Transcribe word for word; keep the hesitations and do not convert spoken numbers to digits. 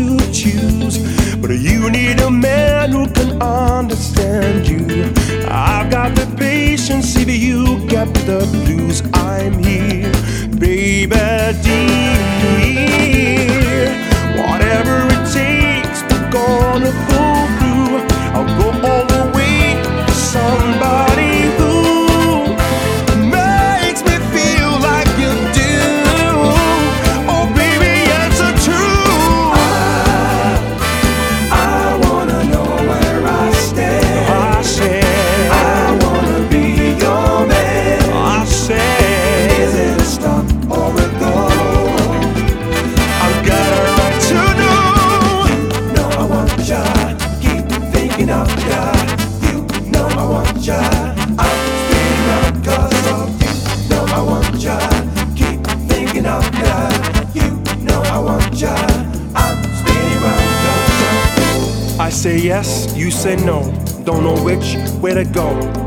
to choose, but you need a man who can understand you. I've got the patience if you get the blues. I'm here, baby dear. Whatever it takes, we're gonna pull through. I'll go all the way for somebody who makes me feel like you do. Oh baby, it's a truth. I, I wanna know where I stand. I said, I wanna be your man. I said, Is it a stop or a go? I've got a right to know. You know I want ya. Keep thinking of ya. You know I want ya. I'm spinning round 'cause of you. Know I want ya. Keep thinking of ya. You know I want ya. I'm spinning round 'cause of you. I say yes, you say no. Don't know which way to go.